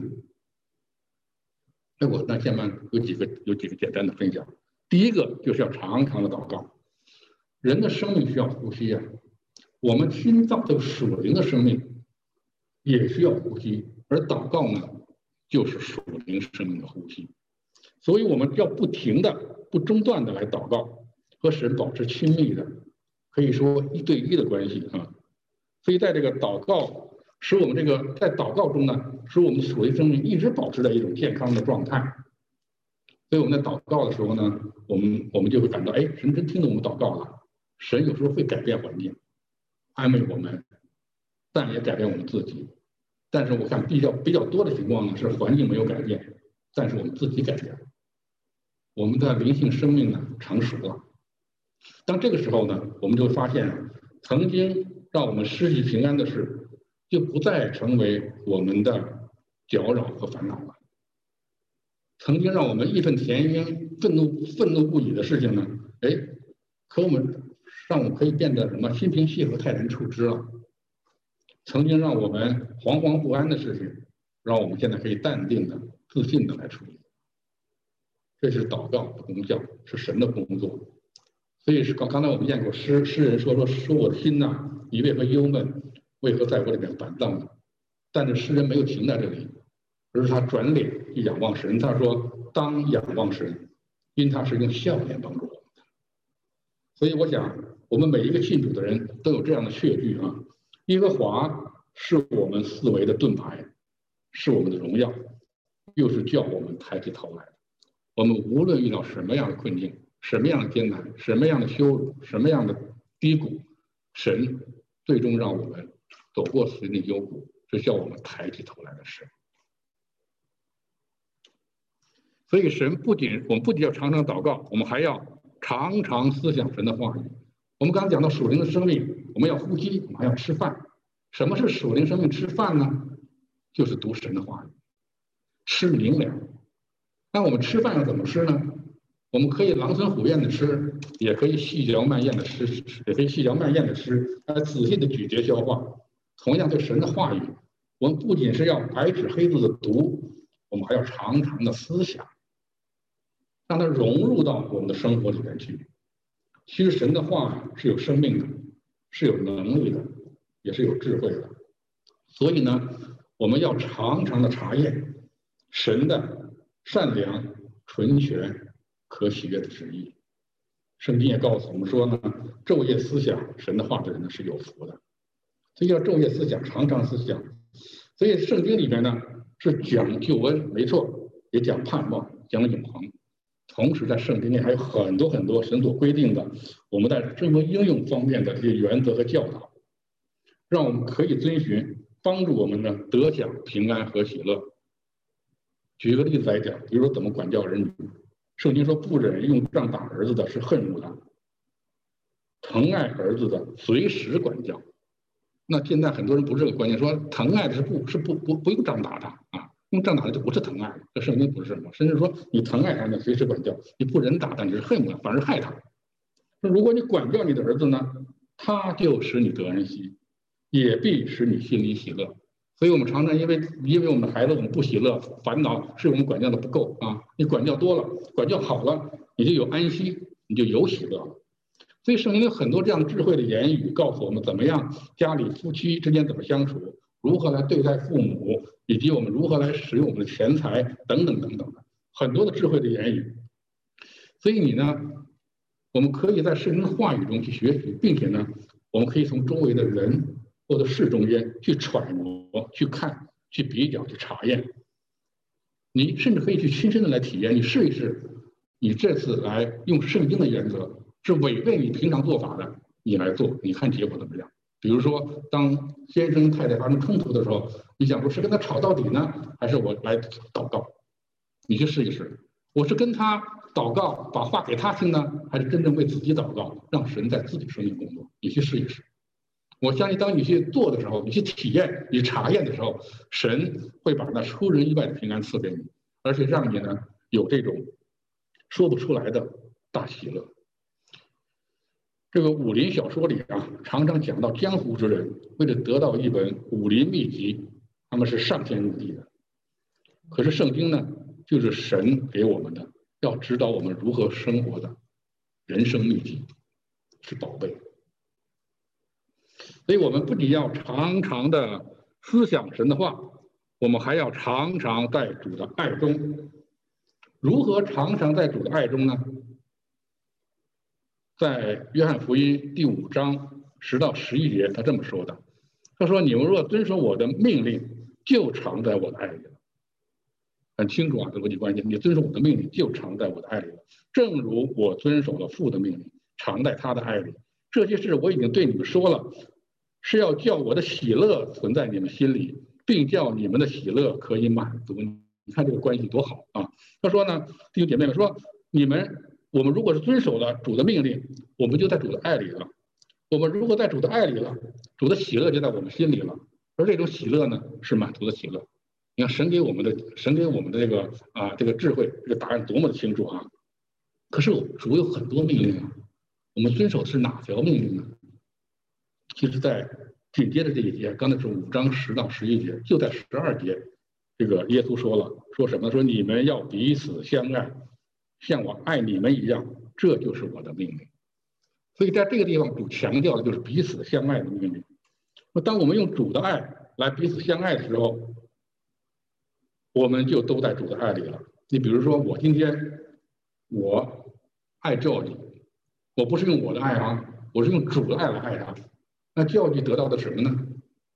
那我那下面有几个有几个简单的分享。第一个就是要常常的祷告。人的生命需要呼吸啊，我们心脏这个属灵的生命也需要呼吸，而祷告呢，就是属灵生命的呼吸。所以我们要不停的、不中断的来祷告，和神保持亲密的，可以说一对一的关系啊。所以在这个祷告，使我们这个在祷告中呢，使我们属灵生命一直保持在一种健康的状态。所以我们在祷告的时候呢，我们我们就会感到，哎，神真听懂我们祷告了。神有时候会改变环境，安慰我们，但也改变我们自己。但是我看比较比较多的情况呢，是环境没有改变，但是我们自己改变了，我们的灵性生命呢成熟了。当这个时候呢，我们就会发现，曾经让我们失去平安的事，就不再成为我们的搅扰和烦恼了。曾经让我们义愤填膺、愤怒愤怒不已的事情呢，哎，可我们让我们可以变得什么心平气和、泰然处之了。曾经让我们惶惶不安的事情，让我们现在可以淡定的、自信的来处理。这是祷告的功效，是神的工作。所以是刚刚才我们念过诗，诗人说说说我的心呐、啊，你为何忧闷？为何在我里面烦躁呢？但是诗人没有停在这里，而是他转脸去仰望神。他说：“当仰望神，因他是用笑脸帮助我们的。”所以我想，我们每一个信主的人都有这样的确据啊。耶和华是我们四围的盾牌，是我们的荣耀，又是叫我们抬起头来的。我们无论遇到什么样的困境，什么样的艰难，什么样的羞辱，什么样的低谷，神最终让我们走过死荫的幽谷，是叫我们抬起头来的神。所以神不仅我们不仅要常常祷告，我们还要常常思想神的话语。我们刚才讲到属灵的生命，我们要呼吸，我们还要吃饭。什么是属灵生命吃饭呢？就是读神的话语，吃灵粮。那我们吃饭要怎么吃呢？ 我们可以狼吞虎咽的吃，也可以细嚼慢咽的吃，也可以细嚼慢咽的吃，来仔细的咀嚼消化。同样对神的话语，我们不仅是要白纸黑字的读，我们还要常常的思想，让它融入到我们的生活里面去。其实神的话是有生命的，是有能力的，也是有智慧的。所以呢，我们要常常的查验神的善良、纯全、可喜悦的旨意。圣经也告诉我们说呢，昼夜思想神的话的人呢是有福的。所以要昼夜思想，常常思想。所以圣经里面呢是讲救恩，没错，也讲盼望，讲永恒。同时在圣经里还有很多很多神所规定的我们在生活应用方面的这些原则和教导，让我们可以遵循，帮助我们呢得享平安和喜乐。举个例子来讲，比如说怎么管教儿女，圣经说不忍用杖打儿子的是恨恶他，疼爱儿子的随时管教。那现在很多人不是这个观念，说疼爱的是不是不不不用杖打他啊，用杖打他就不是疼爱了。这圣经不是什么，甚至说你疼爱他呢，随时管教；你不忍打他，你是恨他，反而害他。那如果你管教你的儿子呢，他就使你得安息，也必使你心里喜乐。所以我们常常因为因为我们的孩子我们不喜乐，烦恼是我们管教的不够啊。你管教多了，管教好了，你就有安息，你就有喜乐了。所以圣经有很多这样智慧的言语，告诉我们怎么样家里夫妻之间怎么相处，如何来对待父母，以及我们如何来使用我们的钱财等等等等的很多的智慧的言语。所以你呢，我们可以在圣经话语中去学习，并且呢，我们可以从周围的人或者事中间去揣摩、去看、去比较、去查验。你甚至可以去亲身的来体验，你试一试，你这次来用圣经的原则是违背你平常做法的，你来做，你看结果怎么样？比如说，当先生太太发生冲突的时候，你想说是跟他吵到底呢，还是我来祷告？你去试一试，我是跟他祷告，把话给他听呢，还是真正为自己祷告，让神在自己生命工作？你去试一试。我相信，当你去做的时候，你去体验、你查验的时候，神会把那出人意外的平安赐给你，而且让你呢有这种说不出来的大喜乐。这个武林小说里啊，常常讲到江湖之人为了得到一本武林秘籍，他们是上天入地的。可是圣经呢，就是神给我们的，要指导我们如何生活的人生秘籍，是宝贝。所以我们不仅要常常的思想神的话，我们还要常常在主的爱中。如何常常在主的爱中呢？在约翰福音第五章十到十一节，他这么说的：“他说，你们若遵守我的命令，就常在我的爱里了。”很清楚啊，这逻辑关键。你遵守我的命令，就常在我的爱里了。正如我遵守了父的命令，常在他的爱里。这些事我已经对你们说了，是要叫我的喜乐存在你们心里，并叫你们的喜乐可以满足你。你看这个关系多好啊！他说呢，弟兄姐妹们说，你们。我们如果是遵守了主的命令，我们就在主的爱里了。我们如果在主的爱里了，主的喜乐就在我们心里了。而这种喜乐呢，是满足的喜乐。你看神给我们的，神给我们的这个啊，这个智慧，这个答案多么的清楚啊！可是主有很多命令啊，我们遵守的是哪条命令呢？其实，在紧接着这一节，刚才是五章十到十一节，就在十二节，这个耶稣说了，说什么？说你们要彼此相爱。像我爱你们一样，这就是我的命令。所以在这个地方，主强调的就是彼此相爱的命令。那当我们用主的爱来彼此相爱的时候，我们就都在主的爱里了。你比如说，我今天我爱教育，我不是用我的爱啊，我是用主的爱来爱他。那教育得到的什么呢？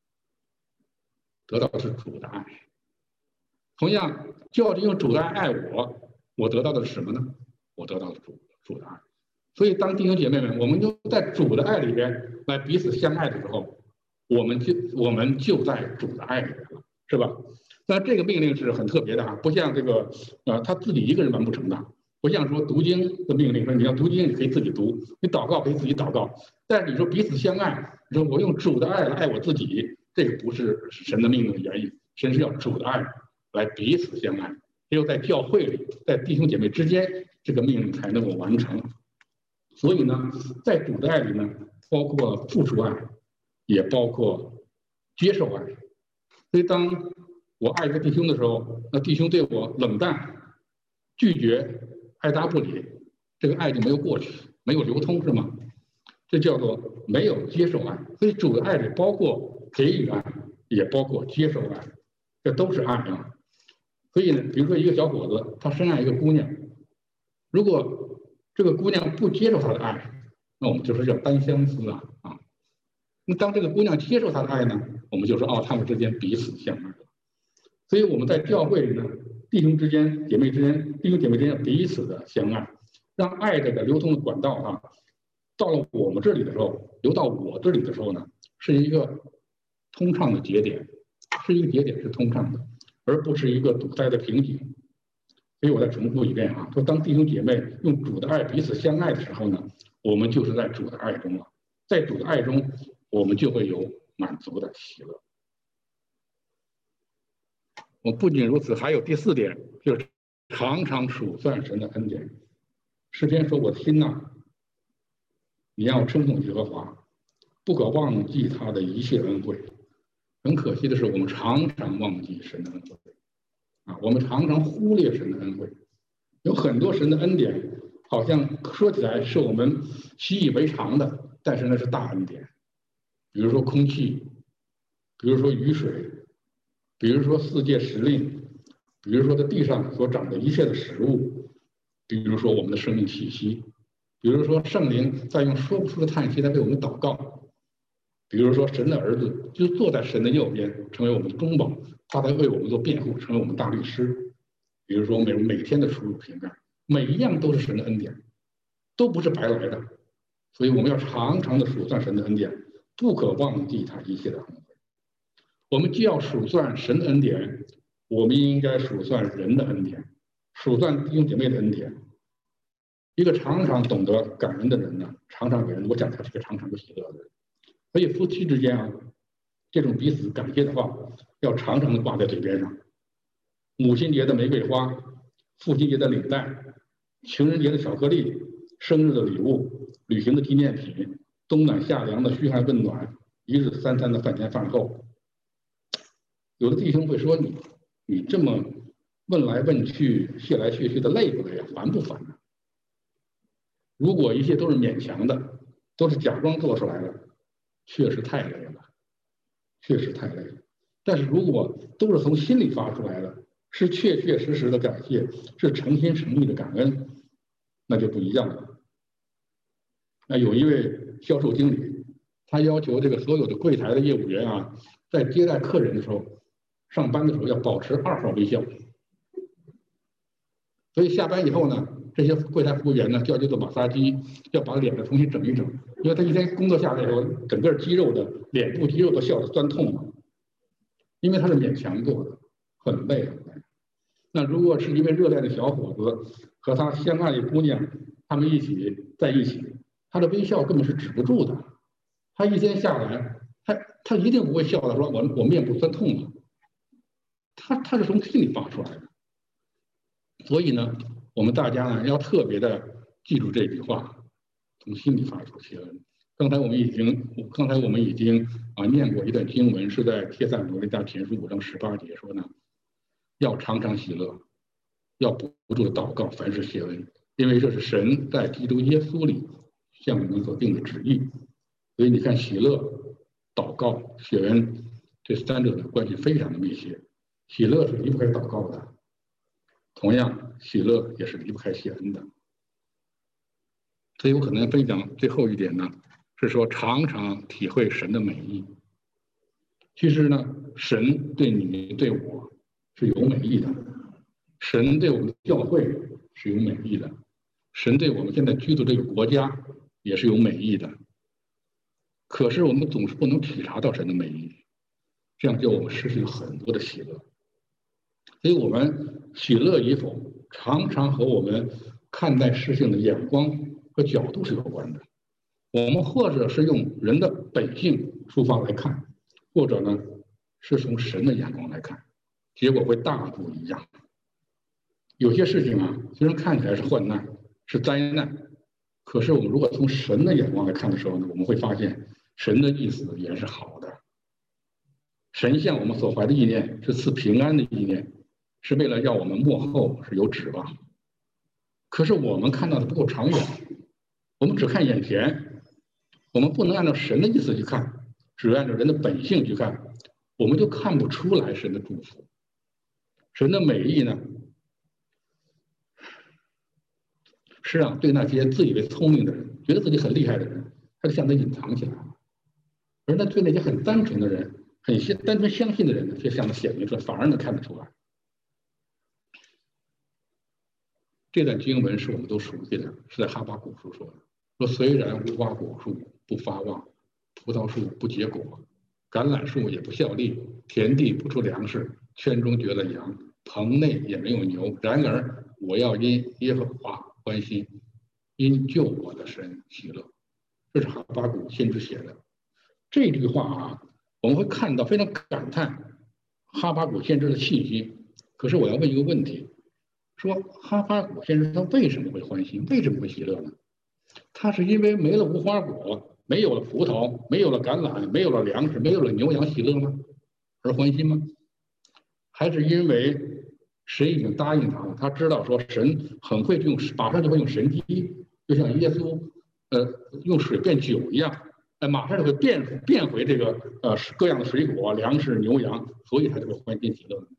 得到的是主的爱。同样，教育用主的爱爱我。我得到的是什么呢？我得到了主主的爱。所以当弟兄姐妹们，我们就在主的爱里边来彼此相爱的时候，我们就我们就在主的爱里边了，是吧？那这个命令是很特别的啊，不像这个呃他自己一个人完不成的，不像说读经的命令，说你要读经你可以自己读，你祷告可以自己祷告，但是你说彼此相爱，你说我用主的爱来爱我自己，这个不是神的命令的原因，神是要主的爱来彼此相爱。 只有在教会里，在弟兄姐妹之间，这个命令才能够完成。所以呢，在主的爱里呢，包括付出爱，也包括接受爱。所以当我爱一个弟兄的时候，那弟兄对我冷淡、拒绝、爱答不理，这个爱就没有过去，没有流通，是吗？这叫做没有接受爱。所以主的爱里包括给予爱，也包括接受爱，这都是爱啊。所以呢，比如说一个小伙子，他深爱一个姑娘，如果这个姑娘不接受他的爱，那我们就说叫单相思啊啊。那当这个姑娘接受他的爱呢，我们就说哦，他们之间彼此相爱。所以我们在教会里呢，弟兄之间、姐妹之间、弟兄姐妹之间彼此的相爱，让爱这个流通的管道啊，到了我们这里的时候，流到我这里的时候呢，是一个通畅的节点，是一个节点是通畅的，而不是一个堵塞的瓶颈。所以我再重复一遍啊，说当弟兄姐妹用主的爱彼此相爱的时候呢，我们就是在主的爱中了，在主的爱中，我们就会有满足的喜乐。我不仅如此，还有第四点，就是常常数算神的恩典。诗篇说：“我的心呐，你要称颂耶和华，不可忘记他的一切恩惠。”很可惜的是，我们常常忘记神的恩惠啊，我们常常忽略神的恩惠。有很多神的恩典，好像说起来是我们习以为常的，但是那是大恩典。比如说空气，比如说雨水，比如说四界时令，比如说在地上所长的一切的食物，比如说我们的生命气息，比如说圣灵在用说不出的叹息来为我们祷告，比如说神的儿子就坐在神的右边，成为我们的中保，他在为我们做辩护，成为我们大律师。比如说每每天的出入平安，每一样都是神的恩典，都不是白来的，所以我们要常常的数算神的恩典，不可忘记他一切的恩惠。我们既要数算神的恩典，我们应该数算人的恩典，数算弟兄姐妹的恩典。一个常常懂得感恩的人呢，常常给人，我讲他是个常常的喜乐的人。所以夫妻之间啊，这种彼此感谢的话，要常常的挂在嘴边上。母亲节的玫瑰花，父亲节的领带，情人节的巧克力，生日的礼物，旅行的纪念品，冬暖夏凉的嘘寒问暖，一日三餐的饭前饭后。有的弟兄会说你，你这么问来问去，谢来谢去的，累不累啊？烦不烦啊？如果一切都是勉强的，都是假装做出来的，确实太累了，确实太累了。但是如果都是从心里发出来的，是确确实实的感谢，是诚心诚意的感恩，那就不一样了。那有一位销售经理，他要求这个所有的柜台的业务员啊，在接待客人的时候，上班的时候要保持二号微笑。所以下班以后呢，这些柜台服务员呢就要去做马杀鸡，要把脸呢重新整一整，因为他一天工作下来以后，整个肌肉的脸部肌肉都笑得酸痛嘛，因为他是勉强做的，很累很累。那如果是一位热恋的小伙子和他相爱的姑娘，他们一起在一起，他的微笑根本是止不住的。他一天下来，他他一定不会笑的说我我面部酸痛了，他他是从心里发出来的。所以呢，我们大家呢要特别的记住这句话，从心里发出谢恩。刚才我们已经，刚才我们已经啊念过一段经文，是在帖撒罗尼迦前书五章十八节说呢，要常常喜乐，要不住的祷告，凡事谢恩，因为这是神在基督耶稣里向你们所定的旨意。所以你看，喜乐、祷告、谢恩这三者的关系非常的密切。喜乐是离不开祷告的，同样，喜乐也是离不开谢恩的。所以我可能分享最后一点呢，是说常常体会神的美意。其实呢，神对你对我是有美意的，神对我们的教会是有美意的，神对我们现在居住这个国家也是有美意的。可是我们总是不能体察到神的美意，这样就我们失去了很多的喜乐。所以我们喜乐与否，常常和我们看待事情的眼光和角度是有关的。我们或者是用人的本性出发来看，或者呢是从神的眼光来看，结果会大不一样。 有些事情啊，虽然看起来是患难，是灾难，可是我们如果从神的眼光来看的时候呢，我们会发现神的意思也是好的。神向我们所怀的意念是赐平安的意念，是为了让我们幕后是有指望。可是我们看到的不够长远，我们只看眼前，我们不能按照神的意思去看，只按照人的本性去看，我们就看不出来神的祝福。神的美意呢，是让对那些自以为聪明的人，觉得自己很厉害的人，他就向他隐藏起来了；而那对那些很单纯的人，很相单纯相信的人呢，却向他显明出来，反而能看得出来。这段经文是我们都熟悉的，是在哈巴谷书说的，说虽然无花果树不发旺，葡萄树不结果，橄榄树也不效力，田地不出粮食，圈中绝了羊，棚内也没有牛，然而我要因耶和华欢心，因救我的神喜乐。这是哈巴谷先知写的。这句话啊，我们会看到非常感叹哈巴谷先知的信心。可是我要问一个问题，说哈巴谷先知他为什么会欢心，为什么会喜乐呢？他是因为没了无花果，没有了葡萄，没有了橄榄，没有了粮食，没有了牛羊喜乐吗？而欢心吗？还是因为神已经答应他了，他知道说神很会用，马上就会用神迹，就像耶稣呃用水变酒一样，呃马上就会变变回这个呃各样的水果、粮食、牛羊，所以他就会欢欣喜乐。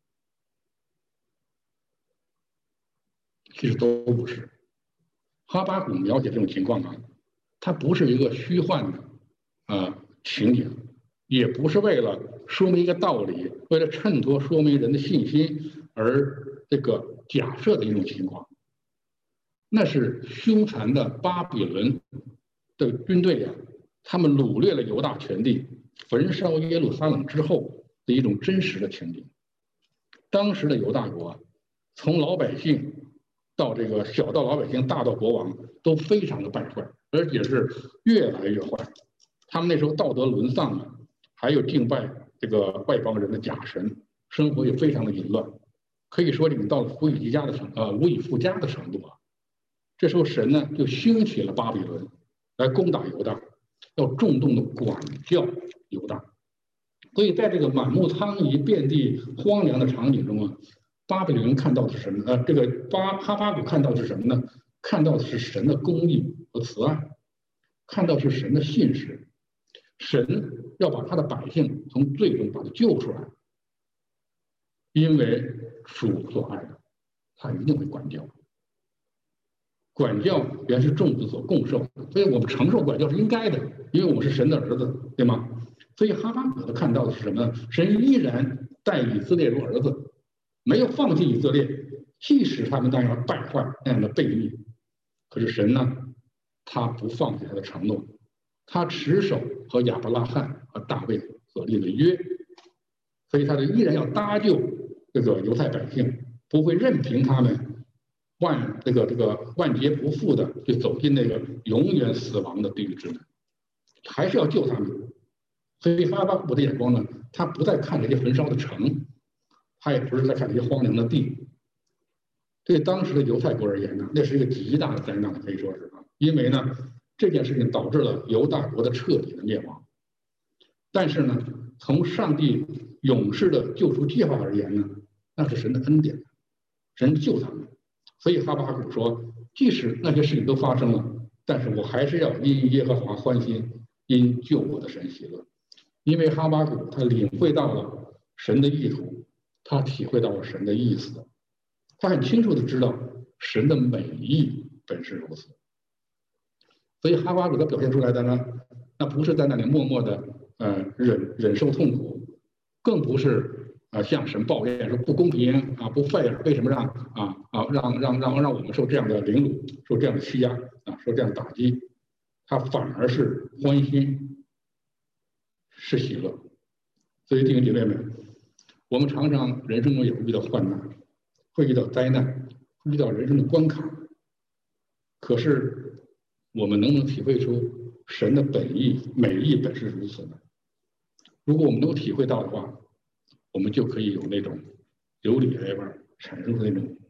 其实都不是。哈巴谷描写这种情况啊，它不是一个虚幻的啊、呃、情景，也不是为了说明一个道理，为了衬托说明人的信心而这个假设的一种情况。那是凶残的巴比伦的军队啊，他们掳掠了犹大全地，焚烧耶路撒冷之后的一种真实的情景。当时的犹大国，从老百姓到这个小到老百姓，大到国王，都非常的败坏，而且是越来越坏。他们那时候道德沦丧啊，还有敬拜这个外邦人的假神，生活也非常的淫乱，可以说已经到了无以及家的程呃无以复加的程度啊。这时候神呢就兴起了巴比伦来攻打犹大，要重重的管教犹大。所以在这个满目苍夷、遍地荒凉的场景中啊，巴比伦看到的是什么？呃，这个巴哈巴谷看到的是什么呢？看到的是神的公义和慈爱，看到的是神的信实。神要把他的百姓从罪中把他救出来，因为主所爱的，他一定会管教。管教原是众子所共受，所以我们承受管教是应该的，因为我们是神的儿子，对吗？所以哈巴谷他看到的是什么呢？神依然待以色列如儿子，没有放弃以色列，即使他们那样败坏、那样的悖逆，可是神呢，他不放弃他的承诺，他持守和亚伯拉罕和大卫所立的约，所以他就依然要搭救这个犹太百姓，不会任凭他们万这个这个万劫不复的就走进那个永远死亡的地狱之门，还是要救他们。所以哈巴谷的眼光呢，他不再看这些焚烧的城，他也不是在看这些荒凉的地。对当时的犹太国而言呢，那是一个极大的灾难，可以说是啊，因为呢这件事情导致了犹大国的彻底的灭亡。但是呢，从上帝永世的救赎计划而言呢，那是神的恩典，神救他们。所以哈巴谷说，即使那些事情都发生了，但是我还是要因耶和华欢心，因救我的神喜乐。因为哈巴谷他领会到了神的意图，他体会到了神的意思，他很清楚的知道神的美意本是如此。所以哈巴谷他表现出来的呢，那不是在那里默默的呃忍忍受痛苦，更不是啊、呃、向神抱怨说不公平啊不 fair， 为什么让啊啊让让让让我们受这样的凌辱，受这样的欺压啊，受这样的打击，他反而是欢心，是喜乐。所以弟兄姐妹们，我们常常人生中也会遇到患难，会遇到灾难，会遇到人生的关卡，可是我们能不能体会出神的本意美意本是如此呢？如果我们能够体会到的话，我们就可以有那种由里而外产生的那种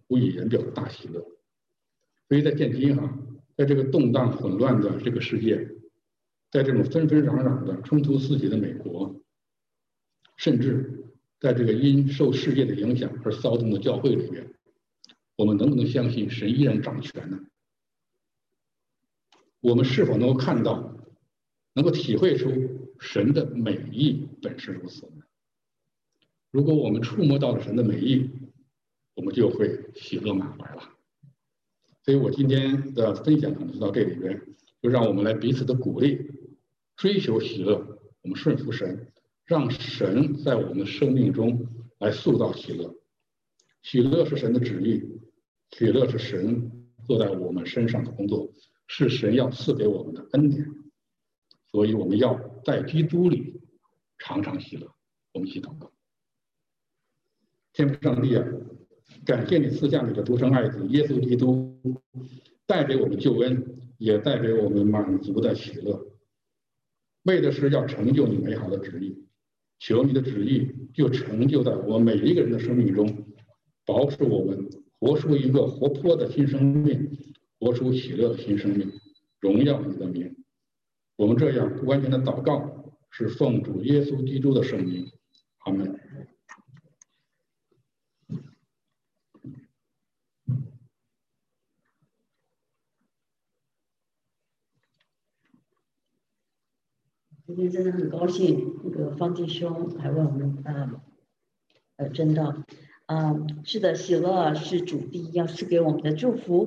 无以言表的大喜乐。所以在现今哈，在这个动荡混乱的这个世界，在这种纷纷攘攘的冲突四起的美国，甚至在这个因受世界的影响而骚动的教会里面，我们能不能相信神依然掌权呢？我们是否能够看到，能够体会出神的美意本是如此呢？如果我们触摸到了神的美意，我们就会喜乐满怀了。所以我今天的分享可能就到这里边，就让我们来彼此的鼓励，追求喜乐，我们顺服神，让神在我们生命中来塑造喜乐。喜乐是神的旨意，喜乐是神做在我们身上的工作，是神要赐给我们的恩典。所以我们要在基督里常常喜乐。我们一起祷告。天父上帝啊，感谢你赐下你的独生爱子耶稣基督，带给我们救恩，也带给我们满足的喜乐，为的是要成就你美好的旨意。求你的旨意就成就在我们每一个人的生命中，保守我们活出一个活泼的新生命，活出喜乐的新生命，荣耀你的名。我们这样完全的祷告，是奉主耶稣基督的圣名。阿门。 今天真的很高兴，那个方弟兄还为我们啊呃真道啊，是的，喜乐是主第一要赐给我们的祝福。